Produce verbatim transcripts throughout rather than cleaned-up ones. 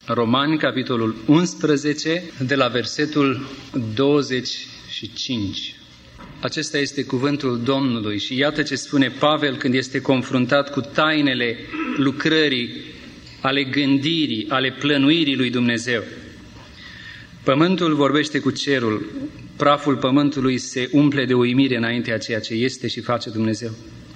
Romani, capitolul unsprezece, de la versetul douăzeci și cinci. Acesta este cuvântul Domnului și iată ce spune Pavel când este confruntat cu tainele lucrării, ale gândirii, ale plănuirii lui Dumnezeu. Pământul vorbește cu cerul, praful pământului se umple de uimire înaintea ceea ce este și face Dumnezeu.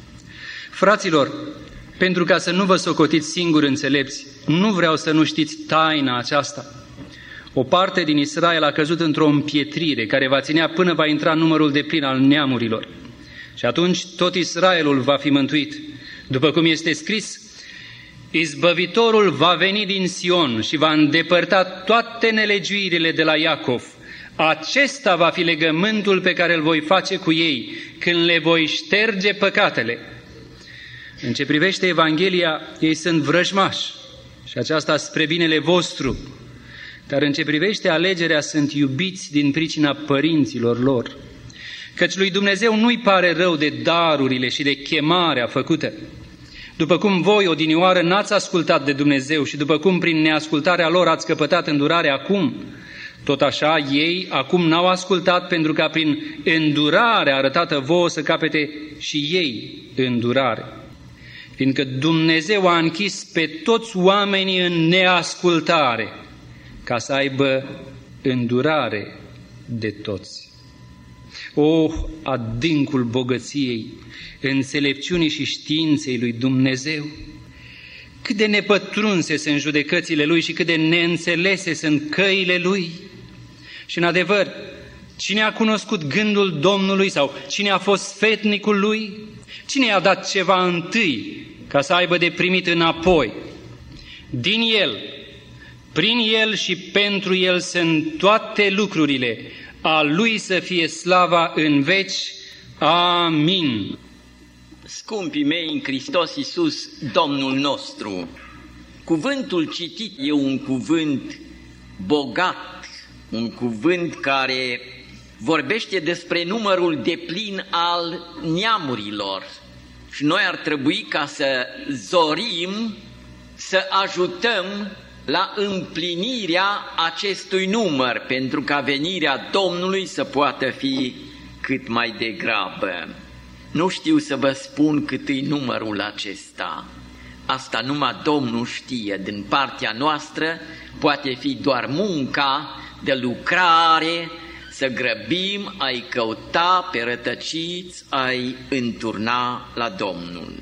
Fraților, pentru ca să nu vă socotiți singuri înțelepți, nu vreau să nu știți taina aceasta. O parte din Israel a căzut într-o împietrire care va ținea până va intra numărul deplin al neamurilor. Și atunci tot Israelul va fi mântuit. După cum este scris, Izbăvitorul va veni din Sion și va îndepărta toate nelegiuirile de la Iacov. Acesta va fi legământul pe care îl voi face cu ei, când le voi șterge păcatele. În ce privește Evanghelia, ei sunt vrăjmași și aceasta spre binele vostru. Dar în ce privește alegerea, sunt iubiți din pricina părinților lor. Căci lui Dumnezeu nu-i pare rău de darurile și de chemarea făcută. După cum voi, odinioară, n-ați ascultat de Dumnezeu și după cum prin neascultarea lor ați căpătat îndurare acum, tot așa ei acum n-au ascultat pentru ca prin îndurarea arătată vouă să capete și ei îndurare. Fiindcă Dumnezeu a închis pe toți oamenii în neascultare, ca să aibă îndurare de toți. O, adâncul bogăției, înțelepciunii și științei lui Dumnezeu! Cât de nepătrunse sunt judecățile Lui și cât de neînțelese sunt căile Lui! Și în adevăr, cine a cunoscut gândul Domnului sau cine a fost sfetnicul Lui? Cine i-a dat ceva întâi ca să aibă de primit înapoi? Din El, prin El și pentru El sunt toate lucrurile, a Lui să fie slava în veci. Amin. Scumpii mei în Hristos Iisus, Domnul nostru, cuvântul citit e un cuvânt bogat, un cuvânt care vorbește despre numărul deplin al neamurilor. Și noi ar trebui ca să zorim, să ajutăm la împlinirea acestui număr, pentru ca venirea Domnului să poată fi cât mai degrabă. Nu știu să vă spun cât e numărul acesta. Asta numai Domnul știe. Din partea noastră poate fi doar munca de lucrare, să grăbim a-i căuta pe rătăciți, a-i înturna la Domnul.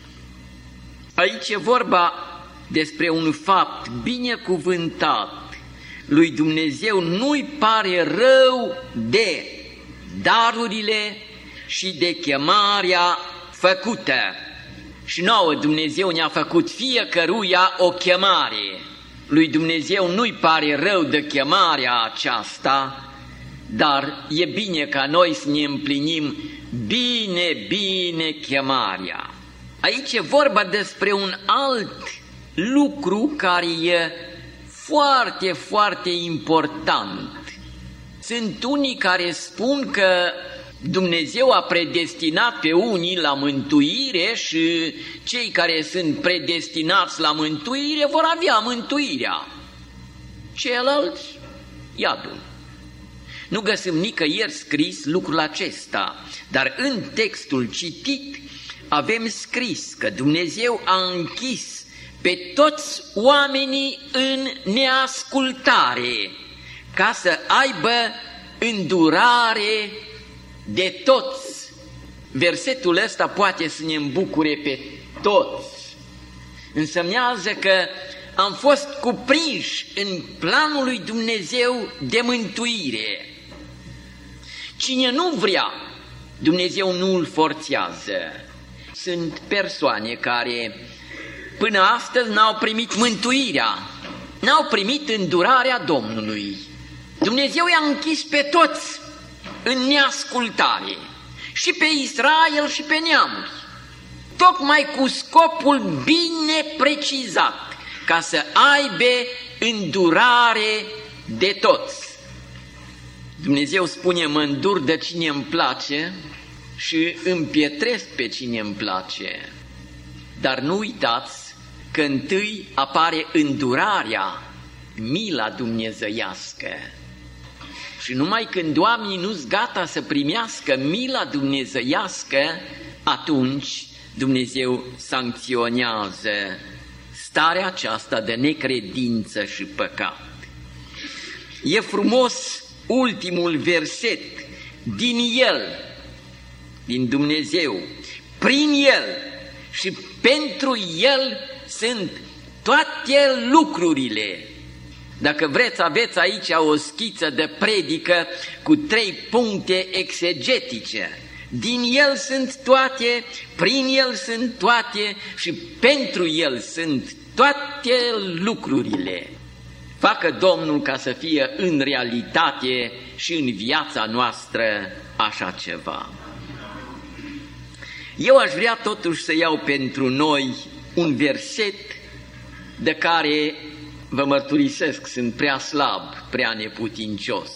Aici e vorba despre un fapt binecuvântat. Lui Dumnezeu nu-i pare rău de darurile și de chemarea făcută. Și nouă Dumnezeu ne-a făcut fiecăruia o chemare. Lui Dumnezeu nu-i pare rău de chemarea aceasta, dar e bine ca noi să ne împlinim bine, bine chemarea. Aici e vorba despre un alt lucru care e foarte, foarte important. Sunt unii care spun că Dumnezeu a predestinat pe unii la mântuire și cei care sunt predestinați la mântuire vor avea mântuirea. Ceilalți, iadul. Nu găsim nicăieri scris lucrul acesta, dar în textul citit avem scris că Dumnezeu a închis pe toți oamenii în neascultare, ca să aibă îndurare de toți. Versetul ăsta poate să ne îmbucure pe toți. Însemnează că am fost cuprinși în planul lui Dumnezeu de mântuire. Cine nu vrea, Dumnezeu nu îl forțează. Sunt persoane care până astăzi n-au primit mântuirea, n-au primit îndurarea Domnului. Dumnezeu i-a închis pe toți în neascultare, și pe Israel și pe neamuri, tocmai cu scopul bine precizat, ca să aibă îndurare de toți. Dumnezeu spune, mă îndur de cine îmi place și împietresc pe cine îmi place. Dar nu uitați că întâi apare îndurarea mila dumnezeiască. Și numai când oamenii nu-s gata să primească mila dumnezeiască, atunci Dumnezeu sancționează starea aceasta de necredință și păcat. E frumos ultimul verset, din El, din Dumnezeu, prin El și pentru El sunt toate lucrurile. Dacă vreți, aveți aici o schiță de predică cu trei puncte exegetice. Din El sunt toate, prin El sunt toate și pentru El sunt toate lucrurile. Facă Domnul ca să fie în realitate și în viața noastră așa ceva. Eu aș vrea totuși să iau pentru noi un verset de care, vă mărturisesc, sunt prea slab, prea neputincios.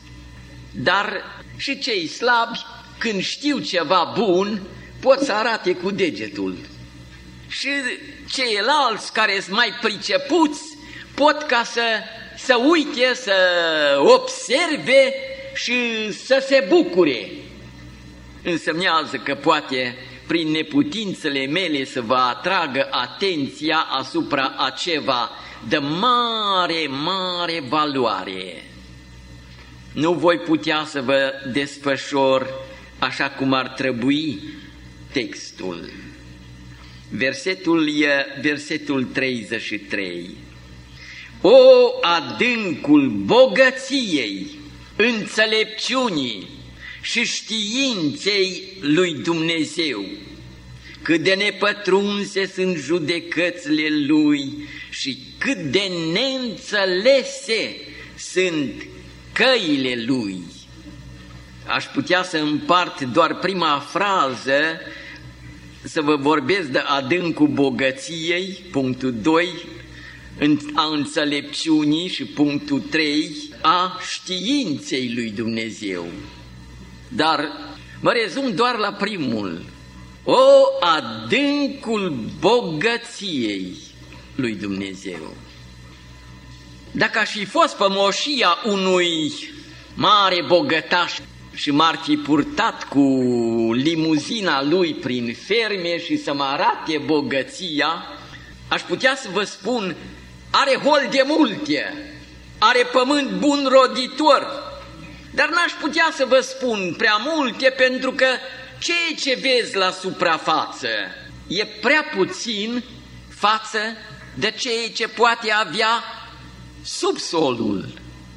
Dar și cei slabi, când știu ceva bun, pot să arate cu degetul. Și ceilalți care sunt mai pricepuți pot ca să, să uite, să observe și să se bucure. Însemnează că poate prin neputințele mele să vă atragă atenția asupra a ceva de mare, mare valoare. Nu voi putea să vă desfășor așa cum ar trebui textul. Versetul e versetul treizeci și trei. O adâncul bogăției, înțelepciunii și științei lui Dumnezeu, cât de nepătrunse sunt judecățile Lui și cât de neînțelese sunt căile Lui. Aș putea să împart doar prima frază, să vă vorbesc de adâncul bogăției, punctul doi, a înțelepciunii și punctul trei, a științei lui Dumnezeu. Dar mă rezum doar la primul. O adâncul bogăției lui Dumnezeu. Dacă aș fi fost pe moșia unui mare bogătaș și m-ar fi purtat cu limuzina lui prin ferme și să mă arate bogăția, aș putea să vă spun, are hol de multe, are pământ bun roditor, dar n-aș putea să vă spun prea multe, pentru că ceea ce vezi la suprafață e prea puțin față de ceea ce poate avea subsolul.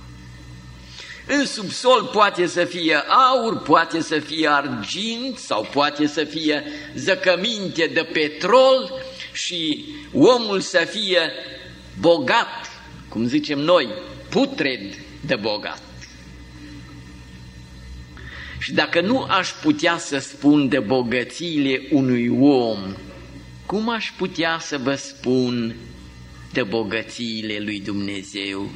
În subsol poate să fie aur, poate să fie argint sau poate să fie zăcăminte de petrol și omul să fie bogat, cum zicem noi, putred de bogat. Și dacă nu aș putea să spun de bogățiile unui om, cum aș putea să vă spun de bogățiile lui Dumnezeu?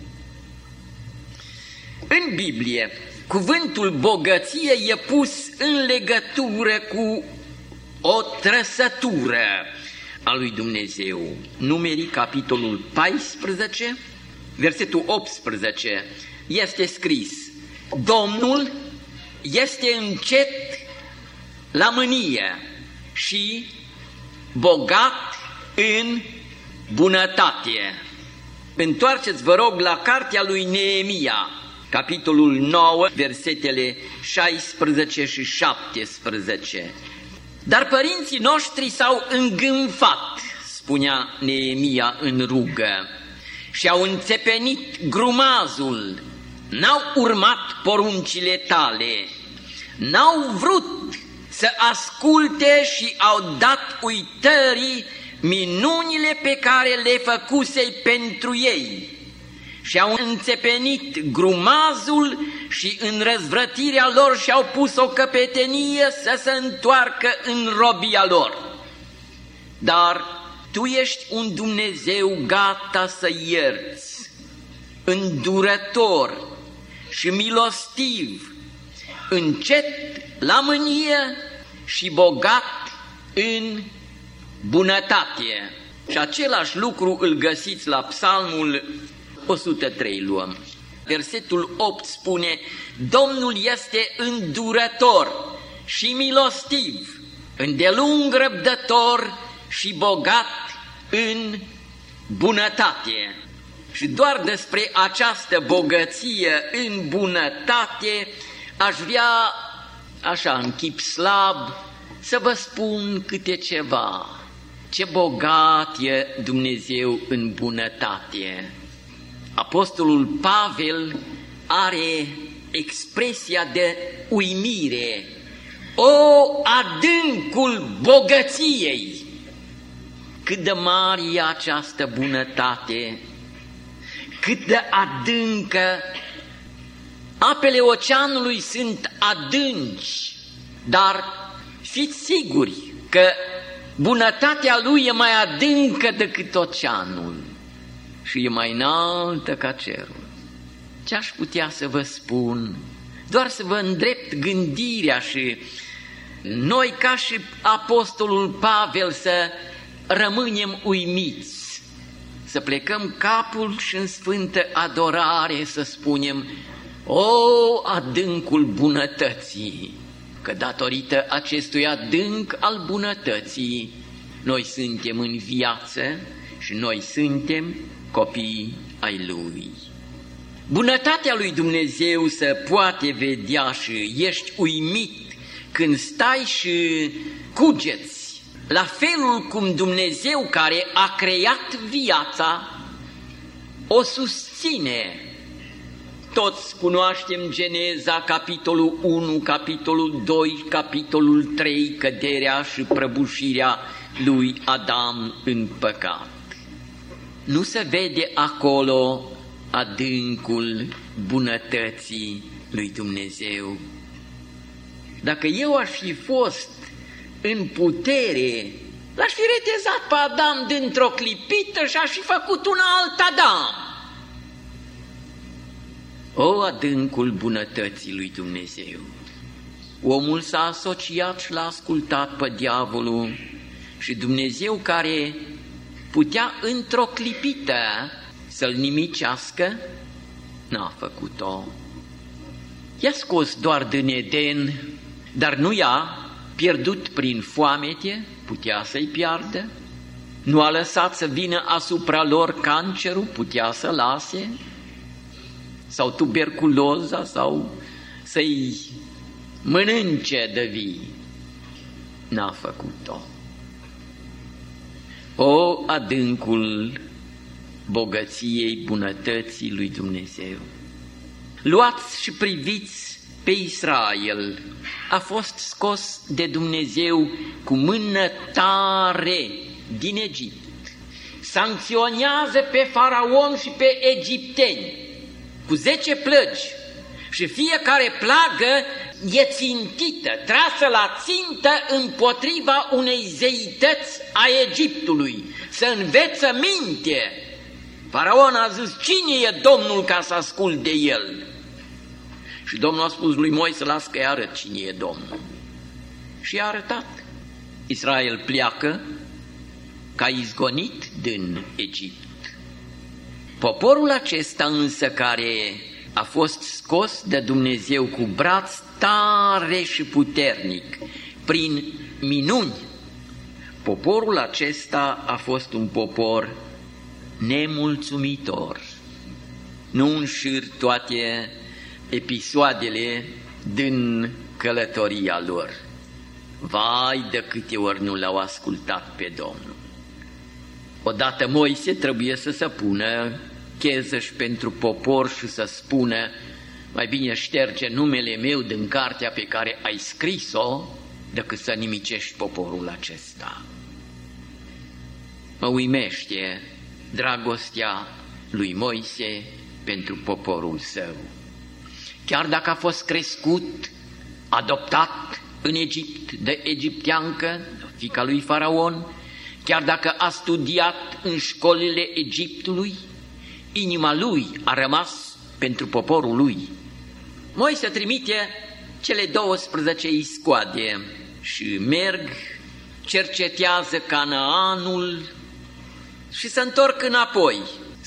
În Biblie, cuvântul bogăție e pus în legătură cu o trăsătură a lui Dumnezeu. Numerii, capitolul paisprezece, versetul optsprezece, este scris: Domnul este încet la mânie și bogat în bunătate. Întoarceți, vă rog, la cartea lui Neemia, capitolul nouă, versetele șaisprezece și șaptesprezece. Dar părinții noștri s-au îngânfat, spunea Neemia în rugă, și au înțepenit grumazul, n-au urmat poruncile tale, n-au vrut să asculte și au dat uitării minunile pe care le făcusei pentru ei. Și au înțepenit grumazul și în răzvrătirea lor și-au pus o căpetenie să se întoarcă în robia lor. Dar Tu ești un Dumnezeu gata să ierți, îndurător și milostiv, încet la mânie și bogat în bunătate. Și același lucru îl găsiți la Psalmul o sută trei luăm. Versetul opt spune: Domnul este îndurător și milostiv, îndelung răbdător și bogat în bunătate. Și doar despre această bogăție în bunătate aș vrea, așa, în chip slab, să vă spun câte ceva. Ce bogat e Dumnezeu în bunătate! Apostolul Pavel are expresia de uimire: o, adâncul bogăției! Cât de mare e această bunătate, cât de adâncă! Apele oceanului sunt adânci, dar fiți siguri că bunătatea lui e mai adâncă decât oceanul și e mai înaltă ca cerul. Ce aș putea să vă spun? Doar să vă îndrept gândirea și noi, ca și apostolul Pavel, să rămânem uimiți, să plecăm capul și în sfântă adorare să spunem: o, adâncul bunătății! Că datorită acestui adânc al bunătății noi suntem în viață și noi suntem copii ai Lui. Bunătatea lui Dumnezeu se poate vedea și ești uimit când stai și cugeți la felul cum Dumnezeu, care a creat viața, o susține. Toți cunoaștem Geneza, capitolul unu, capitolul doi, capitolul trei, căderea și prăbușirea lui Adam în păcat. Nu se vede acolo adâncul bunătății lui Dumnezeu? Dacă eu aș fi fost în putere, l-aș fi retezat pe Adam dintr-o clipită și aș fi făcut un alt Adam. O, adâncul bunătății lui Dumnezeu! Omul s-a asociat și l-a ascultat pe diavolul și Dumnezeu, care putea într-o clipită să-l nimicească, n-a făcut-o. I-a scos doar din Eden, dar nu i-a pierdut prin foamete, putea să-i piardă, nu a lăsat să vină asupra lor cancerul, putea să lase, sau tuberculoza, sau să-i mănânce de vii. N-a făcut-o. O, adâncul bogăției, bunătății lui Dumnezeu! Luați și priviți pe Israel. A fost scos de Dumnezeu cu mână tare din Egipt. Sancționează pe Faraon și pe egipteni cu zece plăgi și fiecare plagă e țintită, trasă la țintă împotriva unei zeități a Egiptului, să înveță minte. Faraon a zis: cine e Domnul ca să ascult de el? Și Domnul a spus lui Moise: las că-i arăt cine e Domnul. Și i-a arătat. Israel pleacă ca izgonit din Egipt. Poporul acesta însă, care a fost scos de Dumnezeu cu braț tare și puternic, prin minuni, poporul acesta a fost un popor nemulțumitor. Nu înșir toate episoadele din călătoria lor. Vai de câte ori nu l-au ascultat pe Domnul. Odată Moise trebuie să se pună chezăși pentru popor și să spună: mai bine șterge numele meu din cartea pe care ai scris-o decât să nimicești poporul acesta. Mă uimește dragostea lui Moise pentru poporul său. Chiar dacă a fost crescut, adoptat în Egipt de egipteancă, fiica lui Faraon, chiar dacă a studiat în școlile Egiptului, inima lui a rămas pentru poporul lui. Moise trimite cele douăsprezece iscoade și merg, cercetează Canaanul și se întorc înapoi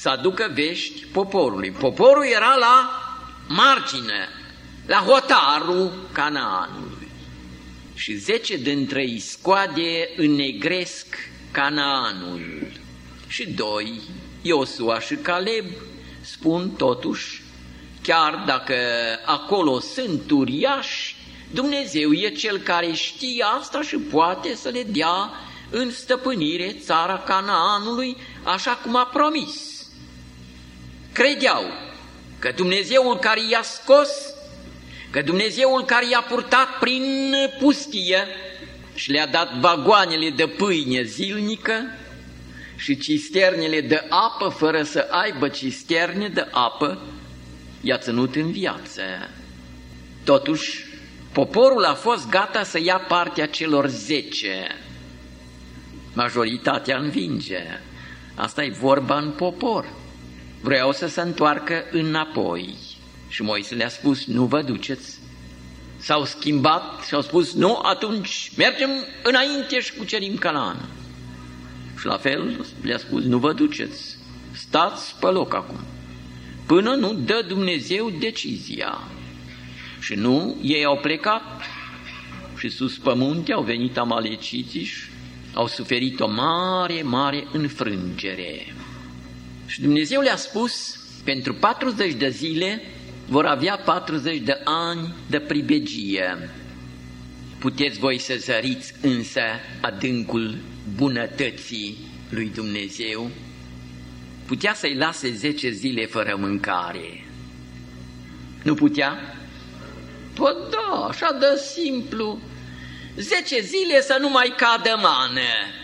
să aducă vești poporului. Poporul era la margine, la hotarul Canaanului. Și zece dintre iscoade înnegresc Canaanul. Și doi, Iosua și Caleb, spun totuși, chiar dacă acolo sunt uriași, Dumnezeu e Cel care știe asta și poate să le dea în stăpânire țara Canaanului, așa cum a promis. Credeau că Dumnezeul care i-a scos, că Dumnezeul care i-a purtat prin pustie și le-a dat vagoanele de pâine zilnică și cisternele de apă, fără să aibă cisterne de apă, i-a ținut în viață. Totuși, poporul a fost gata să ia partea celor zece. Majoritatea învinge. Asta e vorba în popor. Vreau să se întoarcă înapoi. Și Moise le-a spus, nu vă duceți. S-au schimbat și au spus, nu, atunci mergem înainte și cucerim Canaan. Și la fel le-a spus, nu vă duceți, stați pe loc acum, până nu dă Dumnezeu decizia. Și nu, ei au plecat și sus pe munte au venit amaleciții și au suferit o mare, mare înfrângere. Și Dumnezeu le-a spus, pentru patruzeci de zile vor avea patruzeci de ani de pribegie. Puteți voi să zăriți însă adâncul bunătății lui Dumnezeu? Putea să-i lase zece zile fără mâncare. Nu putea? Păi da, așa de simplu. Zece zile să nu mai cadă mană.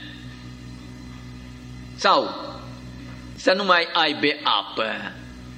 Sau să nu mai aibă apă.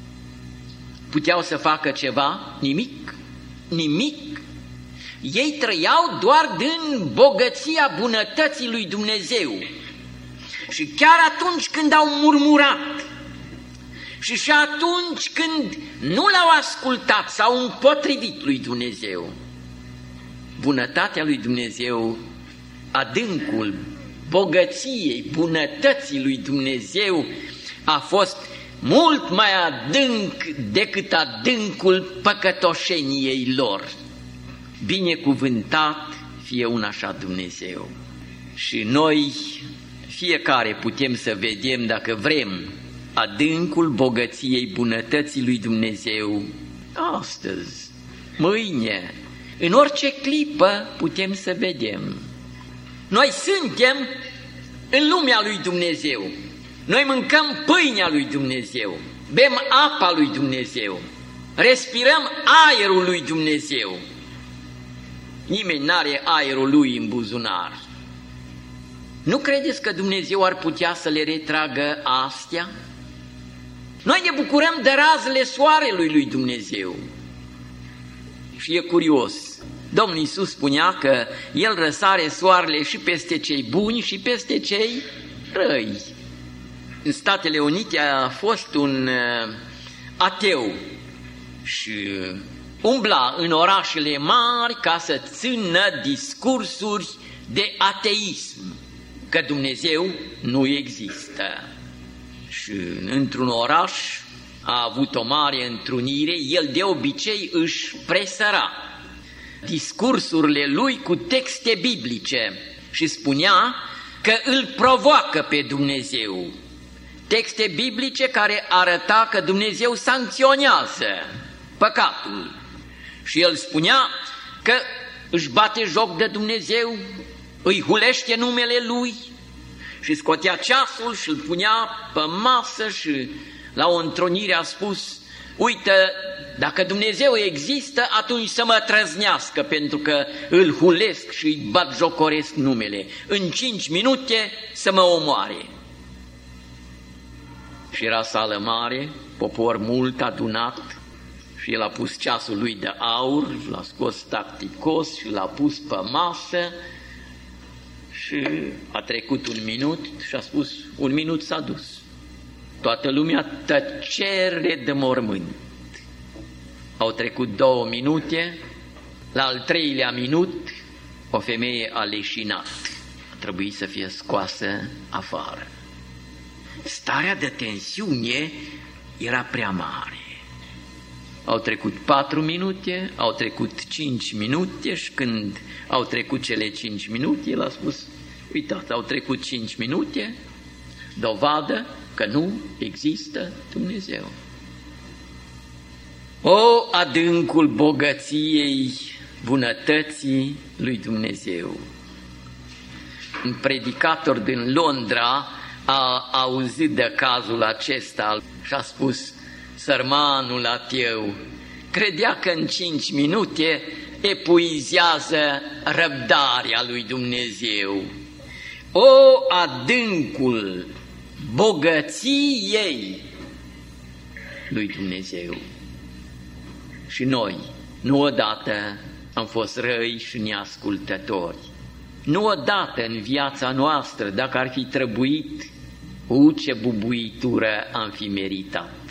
Puteau să facă ceva? Nimic. Nimic. Ei trăiau doar din bogăția bunătății lui Dumnezeu. Și chiar atunci când au murmurat și și atunci când nu l-au ascultat, s-au împotrivit lui Dumnezeu, bunătatea lui Dumnezeu, adâncul bogăției, bunătății lui Dumnezeu a fost mult mai adânc decât adâncul păcătoșeniei lor. Binecuvântat fie un așa Dumnezeu. Și noi, fiecare, putem să vedem, dacă vrem, adâncul bogăției bunătății lui Dumnezeu astăzi, mâine, în orice clipă putem să vedem. Noi suntem în lumea lui Dumnezeu. Noi mâncăm pâinea lui Dumnezeu, bem apa lui Dumnezeu, respirăm aerul lui Dumnezeu. Nimeni n-are aerul lui în buzunar. Nu credeți că Dumnezeu ar putea să le retragă astea? Noi ne bucurăm de razele soarelui lui Dumnezeu. Și e curios, Domnul Iisus spunea că El răsare soarele și peste cei buni și peste cei răi. În Statele Unite a fost un ateu și umbla în orașele mari ca să țină discursuri de ateism, că Dumnezeu nu există. Și într-un oraș a avut o mare întrunire, el de obicei își presăra discursurile lui cu texte biblice și spunea că îl provoacă pe Dumnezeu. Texte biblice care arăta că Dumnezeu sancționează păcatul. Și el spunea că își bate joc de Dumnezeu, îi hulește numele Lui și scotea ceasul și îl punea pe masă și la o întrunire a spus: uite, dacă Dumnezeu există, atunci să mă trăznească, pentru că îl hulesc și îi batjocoresc numele. În cinci minute să mă omoare. Și era sală mare, popor mult adunat, și el a pus ceasul lui de aur, l-a scos tacticos și l-a pus pe masă și a trecut un minut și a spus: un minut s-a dus. Toată lumea tăcere de mormânt. Au trecut două minute, la al treilea minut o femeie a leșinat. A trebuit să fie scoasă afară. Starea de tensiune era prea mare. Au trecut patru minute, au trecut cinci minute și când au trecut cele cinci minute, el a spus, uitați, au trecut cinci minute, dovadă că nu există Dumnezeu. O, adâncul bogăției, bunătății lui Dumnezeu! Un predicator din Londra a auzit de cazul acesta și a spus, sărmanul ateu credea că în cinci minute epuizează răbdarea lui Dumnezeu. O, adâncul bogăției lui Dumnezeu! Și noi, nu odată, am fost răi și neascultători. Nu odată în viața noastră, dacă ar fi trebuit, u, ce bubuitură am fi meritat.